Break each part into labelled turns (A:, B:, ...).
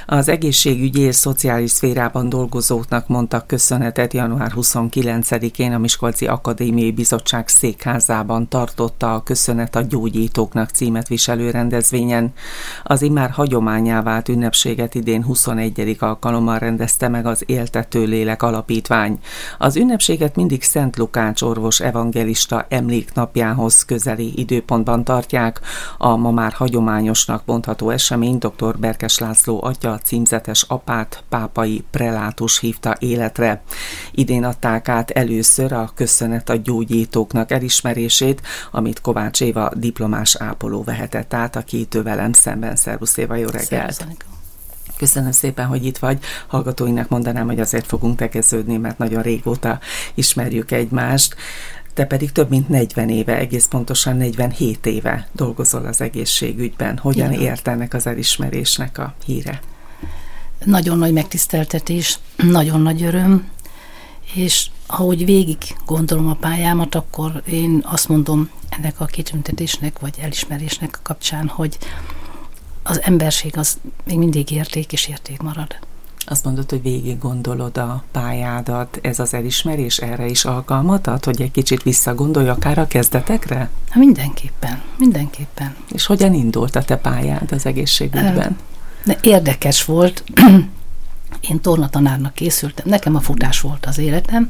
A: Az egészségügyi és szociális szférában dolgozóknak mondtak köszönetet január 29-én a Miskolci Akadémiai Bizottság székházában tartotta a Köszönet a gyógyítóknak címet viselő rendezvényen. Az immár hagyománnyá vált ünnepséget idén 21. alkalommal rendezte meg az Éltető Lélek Alapítvány. Az ünnepséget mindig Szent Lukács orvos evangelista emléknapjához közeli időpontban tartják. A ma már hagyományosnak mondható esemény dr. Berkes László atya címzetes apát, pápai prelátus hívta életre. Idén adták át először a Köszönet a gyógyítóknak elismerését, amit Kovács Éva diplomás ápoló vehetett át, aki itt velem szemben. Szervusz Éva, jó reggelt! Köszönöm szépen, hogy itt vagy. Hallgatóinak mondanám, hogy azért fogunk tegeződni, mert nagyon régóta ismerjük egymást. Te pedig több mint 40 éve, egész pontosan 47 éve dolgozol az egészségügyben. Hogyan ért ennek az elismerésnek a híre?
B: Nagyon nagy megtiszteltetés, nagyon nagy öröm, és ahogy végig gondolom a pályámat, akkor én azt mondom ennek a kitüntetésnek, vagy elismerésnek a kapcsán, hogy az emberség az még mindig érték és érték marad.
A: Azt mondod, hogy végig gondolod a pályádat, ez az elismerés erre is alkalmat ad, hogy egy kicsit visszagondolj akár a kezdetekre?
B: Mindenképpen.
A: És hogyan indult a te pályád az egészségügyben?
B: Érdekes volt. Én tornatanárnak készültem, nekem a futás volt az életem,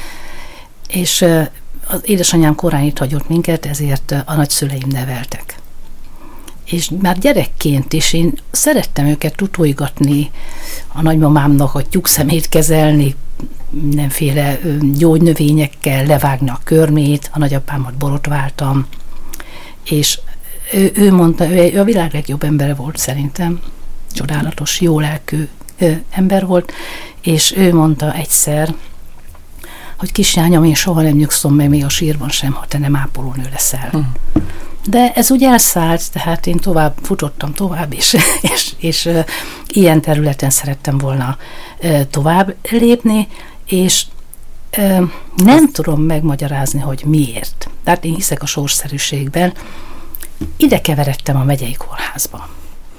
B: és az édesanyám korán itt hagyott minket, ezért a nagyszüleim neveltek. És már gyerekként is én szerettem őket tutolygatni, a nagymamámnak a tyúkszemét kezelni, mindenféle gyógynövényekkel levágni a körmét, a nagyapámat borotváltam, és ő mondta, ő a világ legjobb embere volt szerintem, csodálatos, jó lelkű ember volt, és ő mondta egyszer, hogy kislányom, én soha nem nyugszom meg még a sírban sem, ha te nem ápolónő leszel. De ez úgy elszállt, tehát én futottam tovább, és ilyen területen szerettem volna tovább lépni, és nem tudom megmagyarázni, hogy miért. Tehát én hiszek a sorsszerűségben. Ide keveredtem a megyei kórházba.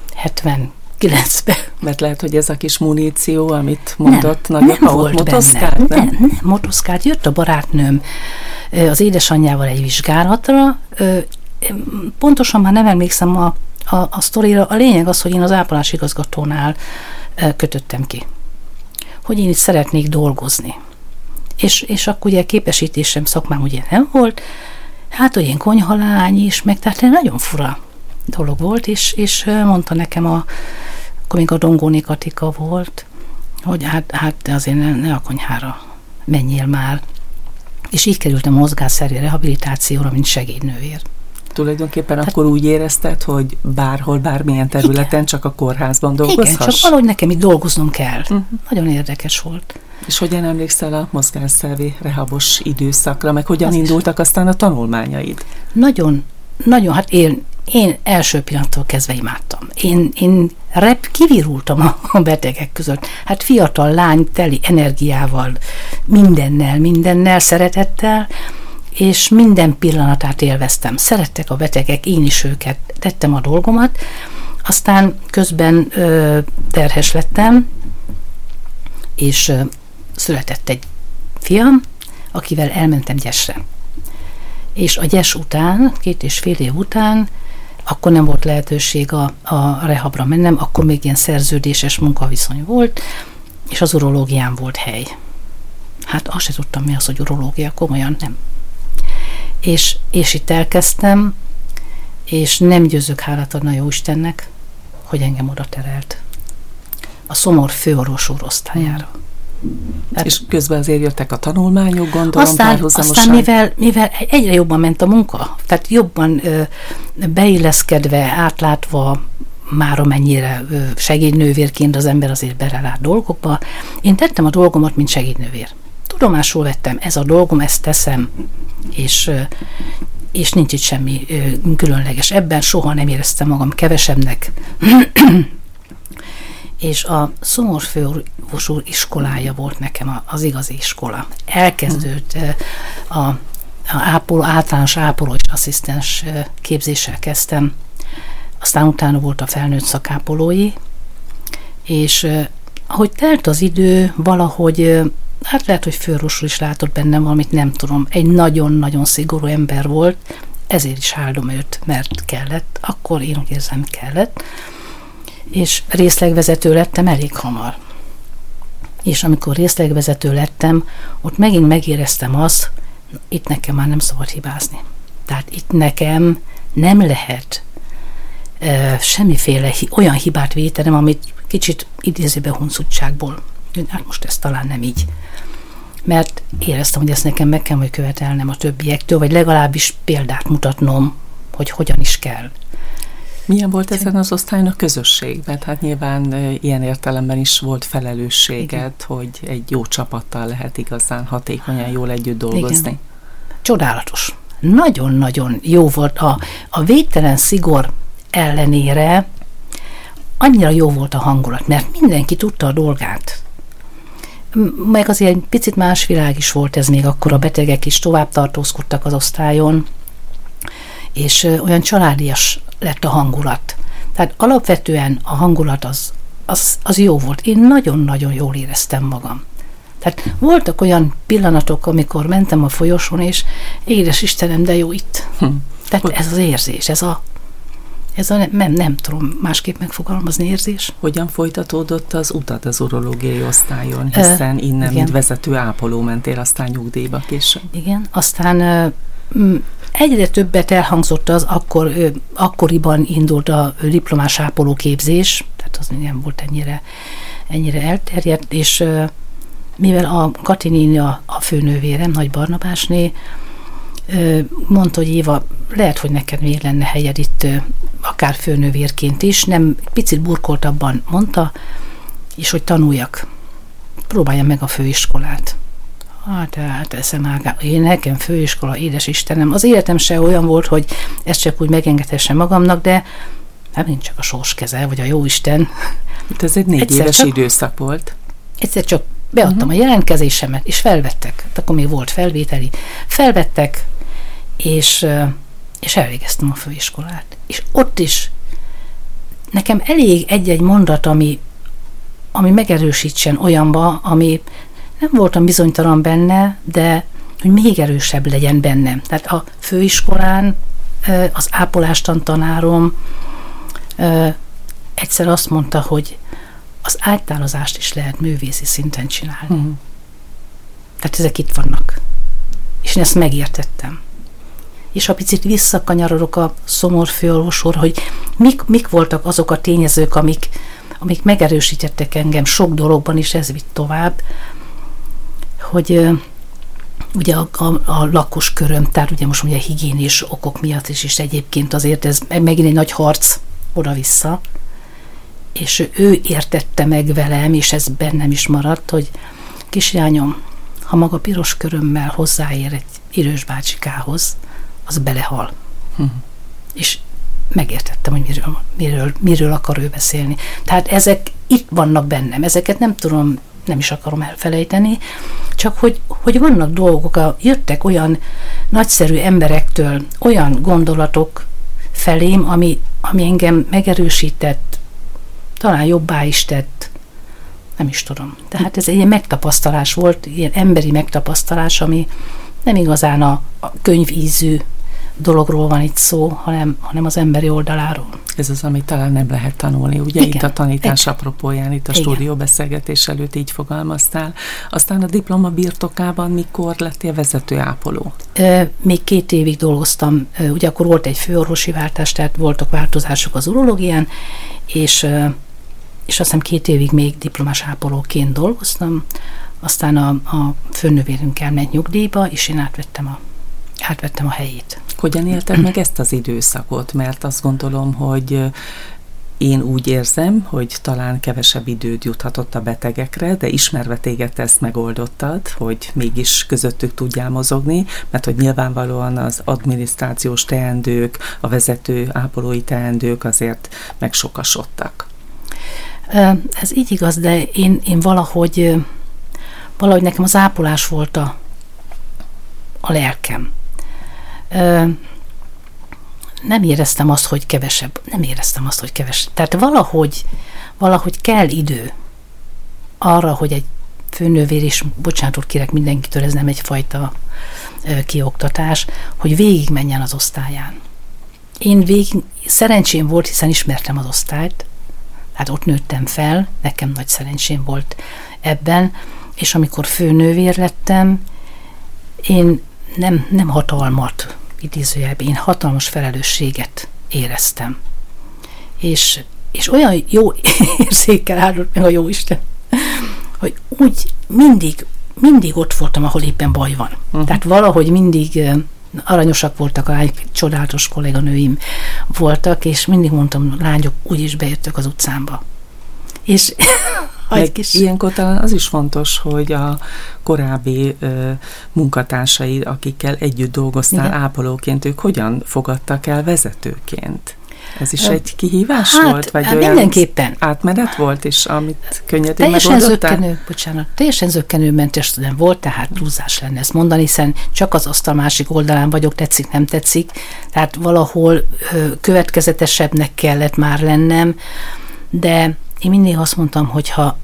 B: 79-ben.
A: Mert lehet, hogy ez a kis muníció, amit mondott
B: nagyapa, ott motoszkált? Nem, motoszkált. Jött a barátnőm az édesanyjával egy vizsgálatra. Pontosan már nem emlékszem a sztorira. A lényeg az, hogy én az ápolási igazgatónál kötöttem ki. Hogy én itt szeretnék dolgozni. És akkor ugye képesítésem, szakmám ugye nem volt. Hát, hogy én konyhalány is, meg tehát nagyon fura dolog volt, és mondta nekem, akkor még a Dongóni Katika volt, hogy hát azért ne a konyhára menjél már. És így kerültem a mozgásszervi rehabilitációra, mint segédnővér.
A: Tulajdonképpen akkor úgy érezted, hogy bárhol, bármilyen területen, igen, csak a kórházban dolgozhass?
B: Igen, csak valahogy nekem itt dolgoznom kell. Nagyon érdekes volt.
A: És hogyan emlékszel a mozgásszervi rehabos időszakra, meg hogyan indultak aztán a tanulmányaid?
B: Nagyon, hát én első pillanattól kezdve imádtam. Én kivirultam a betegek között. Hát fiatal lány, teli energiával, mindennel, szeretettel, és minden pillanatát élveztem. Szerettek a betegek, én is őket, tettem a dolgomat. Aztán közben terhes lettem, és született egy fiam, akivel elmentem Gyesre. És a Gyes után, 2,5 év után, akkor nem volt lehetőség a rehabra mennem, akkor még ilyen szerződéses munkaviszony volt, és az urológián volt hely. Hát azt se tudtam, mi az, hogy urológia, komolyan nem. És itt elkezdtem, és nem győzök hálát adni a Jóistennek, hogy engem oda terelt. A Szomor főorvos úr osztályára.
A: És közben azért jöttek a tanulmányok, gondolom,
B: Aztán mivel egyre jobban ment a munka, tehát jobban beilleszkedve, átlátva, már amennyire segédnővérként az ember azért belelát dolgokba, én tettem a dolgomat, mint segédnővér. Tudomásul vettem, ez a dolgom, ezt teszem, és nincs itt semmi különleges. Ebben soha nem éreztem magam kevesebbnek. És a Szomor főorvos úr iskolája volt nekem az igazi iskola. Elkezdődött általános ápoló és asszisztens képzéssel kezdtem, aztán utána volt a felnőtt szakápolói, És ahogy telt az idő, valahogy, hát lehet, hogy főorvosról is látott bennem valamit, nem tudom, egy nagyon-nagyon szigorú ember volt, ezért is áldom őt, mert kellett, akkor én úgy érzem, kellett, és részlegvezető lettem elég hamar. És amikor részlegvezető lettem, ott megint megéreztem azt, itt nekem már nem szabad hibázni. Tehát itt nekem nem lehet semmiféle olyan hibát vétenem, amit kicsit idézőben huncutságból. Hát most ez talán nem így. Mert éreztem, hogy ezt nekem meg kell majd követelnem a többiektől, vagy legalábbis példát mutatnom, hogy hogyan is kell.
A: Milyen volt ezen az osztályon a közösség? Mert hát nyilván ilyen értelemben is volt felelősséged, hogy egy jó csapattal lehet igazán hatékonyan jól együtt dolgozni.
B: Igen. Csodálatos. Nagyon-nagyon jó volt. A végtelen szigor ellenére annyira jó volt a hangulat, mert mindenki tudta a dolgát. Meg azért egy picit más világ is volt ez még akkor, a betegek is tovább tartózkodtak az osztályon, és olyan családias lett a hangulat. Tehát alapvetően a hangulat az jó volt. Én nagyon-nagyon jól éreztem magam. Tehát voltak olyan pillanatok, amikor mentem a folyosón, és édes Istenem, de jó itt. Tehát ez az érzés, ez a nem tudom másképp megfogalmazni érzés.
A: Hogyan folytatódott az utat az urológiai osztályon, hiszen innen, mint vezető ápoló mentél aztán nyugdíjba később.
B: Igen, aztán egyre többet elhangzott az, akkoriban indult a diplomás ápolóképzés, tehát az nem volt ennyire elterjedt, és mivel a Kati néni a főnővérem, Nagy Barnabásné, mondta, hogy Éva, lehet, hogy neked még lenne helyed itt, akár főnővérként is, nem, picit burkoltabban mondta, és hogy tanuljak. Próbáljam meg a főiskolát. Hát eszem ágá. Én nekem főiskola, édes Istenem. Az életem se olyan volt, hogy ezt csak úgy megengedhessem magamnak, de hát nincs csak a sors keze, vagy a jóisten.
A: Itt ez egy 4 éves időszak volt.
B: Egyszer csak beadtam a jelentkezésemet, és felvettek. Hát akkor még volt felvételi. Felvettek, és elvégeztem a főiskolát. És ott is nekem elég egy-egy mondat, ami megerősítsen olyanba, ami nem voltam bizonytalan benne, de hogy még erősebb legyen bennem. Tehát a főiskolán az ápolástan tanárom egyszer azt mondta, hogy az ágytározást is lehet művészi szinten csinálni. Tehát ezek itt vannak. És én ezt megértettem. És ha picit visszakanyarodok a szomor főorvosról, hogy mik voltak azok a tényezők, amik megerősítettek engem sok dologban, és ez vitt tovább, hogy ugye a lakosköröm, tehát ugye most ugye higiénés okok miatt is, és egyébként azért ez megint egy nagy harc oda-vissza, és ő értette meg velem, és ez bennem is maradt, hogy kislányom, ha maga piros körömmel hozzáér egy idős bácsikához, az belehal. És megértettem, hogy miről akar ő beszélni. Tehát ezek itt vannak bennem, ezeket nem tudom, nem is akarom elfelejteni, csak hogy vannak dolgok, jöttek olyan nagyszerű emberektől olyan gondolatok felém, ami engem megerősített, talán jobbá is tett, nem is tudom. Tehát ez egy ilyen megtapasztalás volt, ilyen emberi megtapasztalás, ami nem igazán a könyvízű dologról van itt szó, hanem az emberi oldaláról.
A: Ez az, amit talán nem lehet tanulni. Ugye igen, itt a tanítás apropóján, itt a stúdióbeszélgetés előtt így fogalmaztál. Aztán a diploma birtokában mikor lettél vezetőápoló?
B: Még 2 évig dolgoztam. Ugye akkor volt egy főorvosi váltás, tehát voltak változások az urológián, és azt hiszem 2 évig még diplomás ápolóként dolgoztam. Aztán a főnővérünk elment nyugdíjba, és én átvettem a helyét.
A: Hogyan élted meg ezt az időszakot? Mert azt gondolom, hogy én úgy érzem, hogy talán kevesebb időd juthatott a betegekre, de ismerve téged te ezt megoldottad, hogy mégis közöttük tudjál mozogni, mert hogy nyilvánvalóan az adminisztrációs teendők, a vezető ápolói teendők azért megsokasodtak.
B: Ez így igaz, de én valahogy nekem az ápolás volt a lelkem. Nem éreztem azt, hogy kevesebb. Tehát valahogy kell idő arra, hogy egy főnővér is, bocsánatot kérek mindenkitől, ez nem egyfajta kioktatás, hogy végig menjen az osztályán. Szerencsém volt, hiszen ismertem az osztályt, hát ott nőttem fel, nekem nagy szerencsém volt ebben, és amikor főnővér lettem, én nem hatalmat, idézőjelben, én hatalmas felelősséget éreztem. És olyan jó érzékkel áldott meg a Jóisten, hogy úgy mindig ott voltam, ahol éppen baj van. Tehát valahogy mindig aranyosak voltak a lányok, csodálatos kolléganőim voltak, és mindig mondtam, lányok, úgyis bejöttök az utcámba. És
A: ilyenkor talán az is fontos, hogy a korábbi munkatársaid, akikkel együtt dolgoztál ápolóként, ők hogyan fogadtak el vezetőként? Ez is egy kihívás volt? Vagy olyan
B: mindenképpen.
A: Átmenet volt, és amit könnyedén megoldottál?
B: Teljesen zökkenőmentes nem volt, tehát túlzás lenne ezt mondani, hiszen csak az asztal másik oldalán vagyok, tetszik, nem tetszik, tehát valahol következetesebbnek kellett már lennem, de én mindig azt mondtam, hogy ha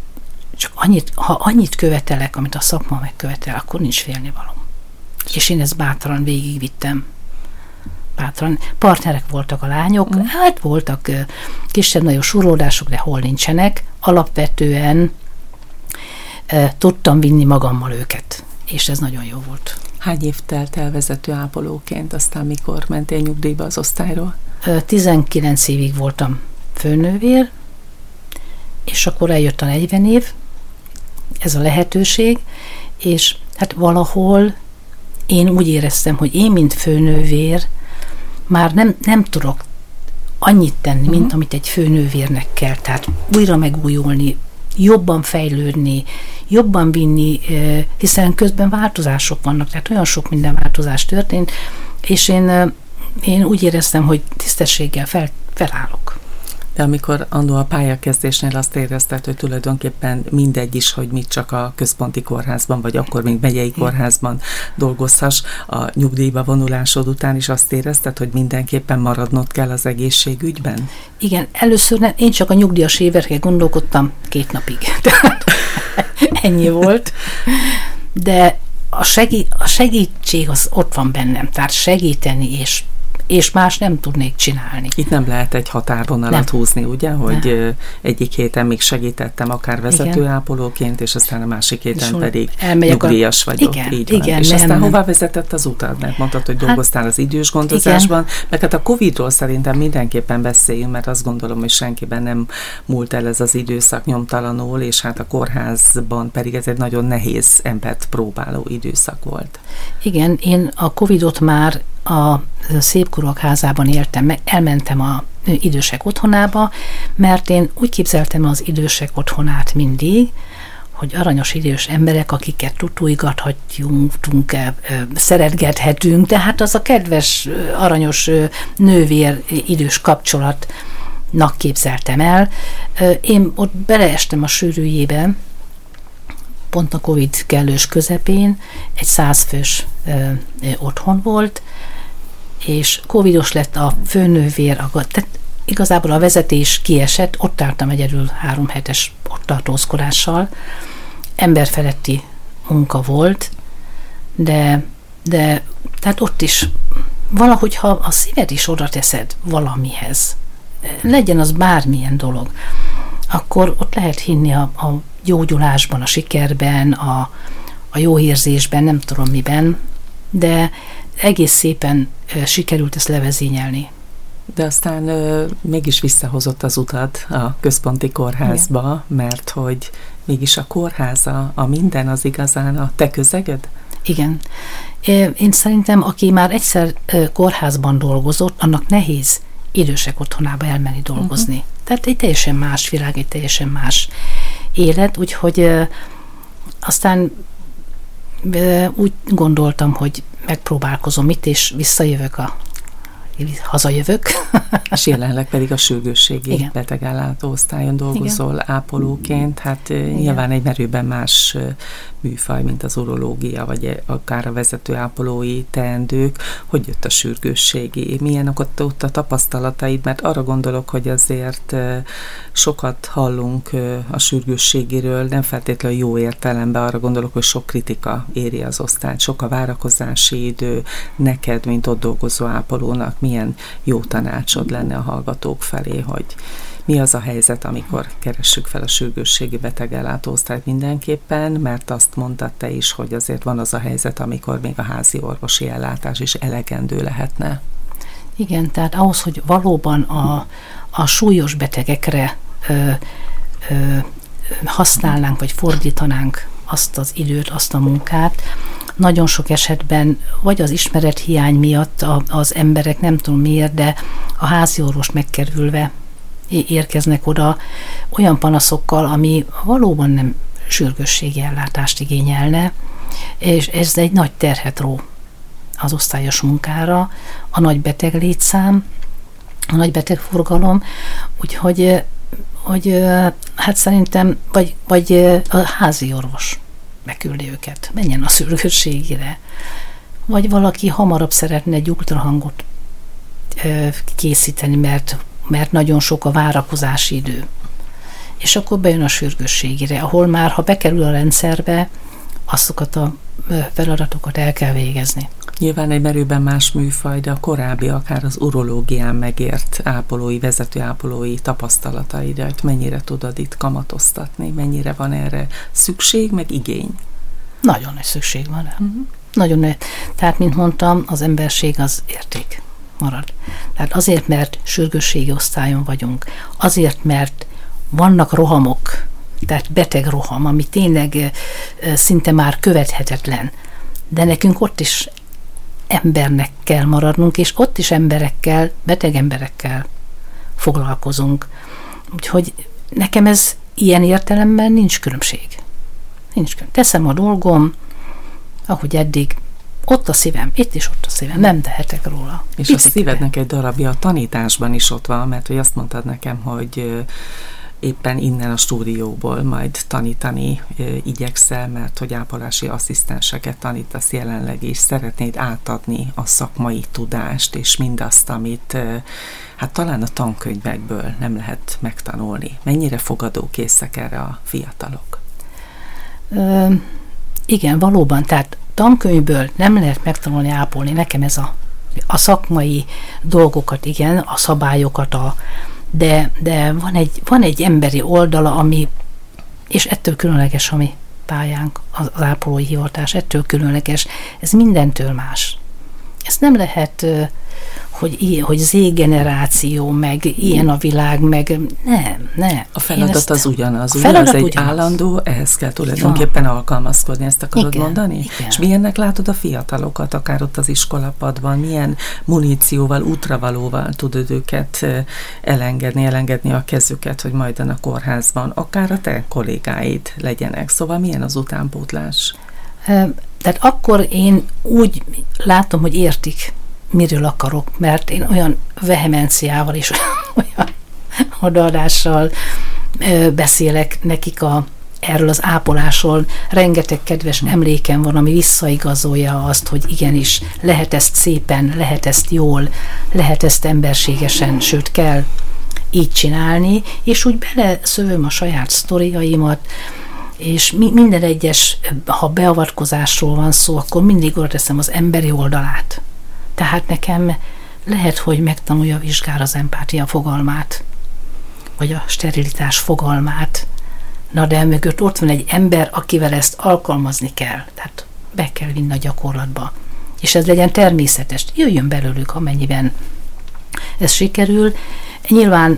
B: annyit követelek, amit a szakma megkövetel, akkor nincs félnivalom. És én ezt bátran végigvittem. Bátran. Partnerek voltak a lányok, hát voltak kisebb-nagyobb surlódások, de hol nincsenek. Alapvetően tudtam vinni magammal őket, és ez nagyon jó volt.
A: Hány év telt el vezető ápolóként, aztán mikor mentél nyugdíjba az osztályról?
B: 19 évig voltam főnővér, és akkor eljött a 40 év, ez a lehetőség, és hát valahol én úgy éreztem, hogy én, mint főnővér, már nem tudok annyit tenni, mint amit egy főnővérnek kell. Tehát újra megújulni, jobban fejlődni, jobban vinni, hiszen közben változások vannak, tehát olyan sok minden változás történt, és én úgy éreztem, hogy tisztességgel felállok.
A: De amikor annól a pályakezdésnél azt érezted, hogy tulajdonképpen mindegy is, hogy mit csak a központi kórházban, vagy akkor még megyei kórházban dolgozhass, a nyugdíjba vonulásod után is azt érezted, hogy mindenképpen maradnod kell az egészségügyben?
B: Igen, először én csak a nyugdíjas évekre gondolkodtam 2 napig. Tehát ennyi volt. De a segítség az ott van bennem, tehát segíteni és más nem tudnék csinálni.
A: Itt nem lehet egy határvonalat húzni, ugye? Hogy egyik héten még segítettem akár vezetőápolóként, és aztán a másik héten pedig nyugdíjas vagyok.
B: Igen,
A: így van.
B: igen,
A: és aztán hová vezetett az utad? Mert mondtad, hogy dolgoztál az idős gondozásban, meg hát a Covid-ról szerintem mindenképpen beszéljünk, mert azt gondolom, hogy senkiben nem múlt el ez az időszak nyomtalanul, és hát a kórházban pedig ez egy nagyon nehéz embert próbáló időszak volt.
B: Igen, én a Covid-ot már a Szépkorúak házában éltem meg, elmentem a idősek otthonába, mert én úgy képzeltem az idősek otthonát mindig, hogy aranyos idős emberek, akiket tutújgathatjunk, szeretgethetünk, tehát az a kedves, aranyos nővér idős kapcsolatnak képzeltem el. Én ott beleestem a sűrűjébe, pont a Covid kellős közepén, egy 100 fős otthon volt, és covidos lett a főnővér, tehát igazából a vezetés kiesett, ott álltam egyedül 3 hetes ott tartózkodással, emberfeletti munka volt, de tehát ott is valahogy, ha a szíved is oda teszed valamihez, legyen az bármilyen dolog, akkor ott lehet hinni a gyógyulásban, a sikerben, a jó érzésben, nem tudom miben, de egész szépen sikerült ezt levezényelni.
A: De aztán mégis visszahozott az utad a központi kórházba, igen. Mert hogy mégis a kórház a minden, az igazán a te közeged?
B: Igen. Én szerintem, aki már egyszer kórházban dolgozott, annak nehéz idősek otthonába elmenni dolgozni. Tehát egy teljesen más világ, egy teljesen más élet, úgyhogy aztán úgy gondoltam, hogy megpróbálkozom itt, és visszajövök a hazajövök.
A: És jelenleg pedig a sürgősségi betegellátó osztályon dolgozol ápolóként. Hát nyilván egy merőben más műfaj, mint az urológia, vagy akár a vezető ápolói teendők. Hogy jött a sürgősségi? Milyen ott a tapasztalataid? Mert arra gondolok, hogy azért sokat hallunk a sürgősségiről, nem feltétlenül jó értelemben, arra gondolok, hogy sok kritika éri az osztályt, sok a várakozási idő. Neked, mint ott dolgozó ápolónak, milyen jó tanácsod lenne a hallgatók felé, hogy mi az a helyzet, amikor keressük fel a sürgősségi betegellátóosztályt mindenképpen, mert azt mondtad te is, hogy azért van az a helyzet, amikor még a házi orvosi ellátás is elegendő lehetne.
B: Igen, tehát ahhoz, hogy valóban a súlyos betegekre használnánk, vagy fordítanánk azt az időt, azt a munkát, nagyon sok esetben vagy az ismerethiány miatt az emberek, nem tudom miért, de a házi orvos megkerülve érkeznek oda olyan panaszokkal, ami valóban nem sürgősségi ellátást igényelne, és ez egy nagy terhet ró az osztályos munkára, a nagy beteg létszám, a nagy betegforgalom, úgyhogy hát szerintem vagy a házi orvos beküldi őket, menjen a sürgősségire, vagy valaki hamarabb szeretne egy ultrahangot készíteni, mert nagyon sok a várakozási idő. És akkor bejön a sürgősségire, ahol már, ha bekerül a rendszerbe, azokat a feladatokat el kell végezni.
A: Nyilván egy merőben más műfaj, de a korábbi, akár az urológián megért ápolói, vezető ápolói tapasztalataidat mennyire tudod itt kamatoztatni? Mennyire van erre szükség, meg igény?
B: Nagyon nagy szükség van rá. Nagyon nagy. Tehát, mint mondtam, az emberség az érték marad. Tehát azért, mert sürgősségi osztályon vagyunk, azért, mert vannak rohamok, tehát beteg roham, ami tényleg szinte már követhetetlen, de nekünk ott is embernek kell maradnunk, és ott is emberekkel, beteg emberekkel foglalkozunk. Úgyhogy nekem ez ilyen értelemben nincs különbség. Teszem a dolgom, ahogy eddig, ott a szívem, itt is ott a szívem, nem tehetek róla.
A: És a szívednek egy darabja a tanításban is ott van, mert hogy azt mondtad nekem, hogy éppen innen a stúdióból majd tanítani igyekszel, mert hogy ápolási asszisztenseket tanítasz jelenleg, és szeretnéd átadni a szakmai tudást, és mindazt, amit hát talán a tankönyvekből nem lehet megtanulni. Mennyire fogadókészek erre a fiatalok?
B: Igen, valóban, tehát tankönyvből nem lehet megtanulni ápolni. Nekem ez a szakmai dolgokat, igen, a szabályokat, de van egy emberi oldala, ami, és ettől különleges a mi pályánk, az ápolói hivatás, ettől különleges, ez mindentől más. Ez nem lehet, hogy Z-generáció, meg ilyen a világ, meg nem.
A: A feladat az ugyanaz, ugye? Ez egy állandó, ehhez kell tulajdonképpen alkalmazkodni, ezt akarod mondani?
B: Igen.
A: És milyennek látod a fiatalokat, akár ott az iskolapadban, milyen munícióval, útravalóval tudod őket elengedni a kezüket, hogy majd a kórházban, akár a te kollégáid legyenek. Szóval milyen az utánpótlás?
B: Tehát akkor én úgy látom, hogy értik, miről akarok, mert én olyan vehemenciával és olyan odaadással beszélek nekik erről az ápolásról. Rengeteg kedves emlékem van, ami visszaigazolja azt, hogy igenis lehet ezt szépen, lehet ezt jól, lehet ezt emberségesen, sőt kell így csinálni, és úgy beleszövöm a saját sztoriaimat, és minden egyes, ha beavatkozásról van szó, akkor mindig oda teszem az emberi oldalát. Tehát nekem lehet, hogy megtanulja a vizsgára az empátia fogalmát, vagy a sterilitás fogalmát, na de mögött ott van egy ember, akivel ezt alkalmazni kell, tehát be kell vinni a gyakorlatba. És ez legyen természetes, jöjjön belőlük, amennyiben ez sikerül. Nyilván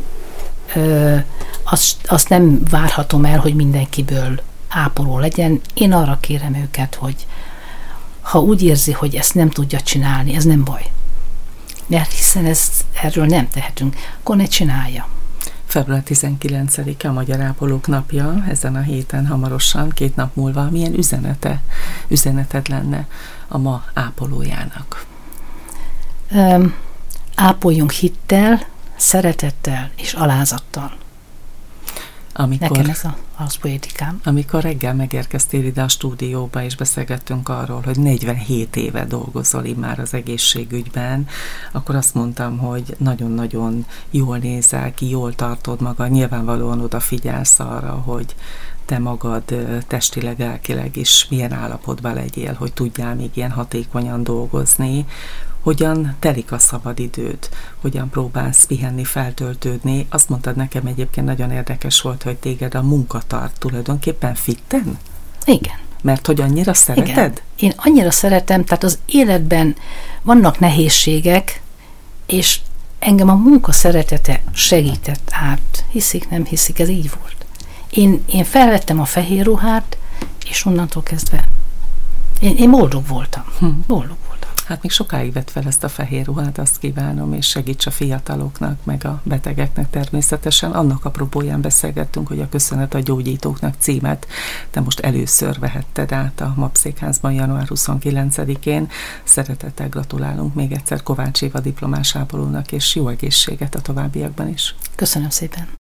B: azt nem várhatom el, hogy mindenkiből ápoló legyen. Én arra kérem őket, hogy ha úgy érzi, hogy ezt nem tudja csinálni, ez nem baj. Mert hiszen erről nem tehetünk, akkor ne csinálja.
A: Február 19-e a Magyar Ápolók Napja, ezen a héten hamarosan, 2 nap múlva. Milyen üzeneted lenne a ma ápolójának?
B: ápoljunk hittel, szeretettel és alázattal. Nekem ez az poétikám.
A: Amikor reggel megérkeztél ide a stúdióba, és beszélgettünk arról, hogy 47 éve dolgozol immár az egészségügyben, akkor azt mondtam, hogy nagyon-nagyon jól nézel ki, jól tartod magad, nyilvánvalóan odafigyelsz arra, hogy te magad testileg, lelkileg is milyen állapotban legyél, hogy tudjál még ilyen hatékonyan dolgozni. Hogyan telik a szabadidőd? Hogyan próbálsz pihenni, feltöltődni? Azt mondtad nekem egyébként, nagyon érdekes volt, hogy téged a munka tart tulajdonképpen fitten?
B: Igen.
A: Mert hogy annyira szereted?
B: Igen. Én annyira szeretem, tehát az életben vannak nehézségek, és engem a munka szeretete segített át. Hiszik, nem hiszik, ez így volt. Én felvettem a fehér ruhát, és onnantól kezdve én boldog voltam. Boldog voltam.
A: Hát még sokáig vett fel ezt a fehér ruhát, azt kívánom, és segíts a fiataloknak, meg a betegeknek természetesen. Annak apropóján beszélgettünk, hogy a Köszönet a gyógyítóknak címet te most először vehetted át a Mapszékházban január 29-én. Szeretettel gratulálunk még egyszer Kovács Éva diplomás ápolónak, és jó egészséget a továbbiakban is.
B: Köszönöm szépen.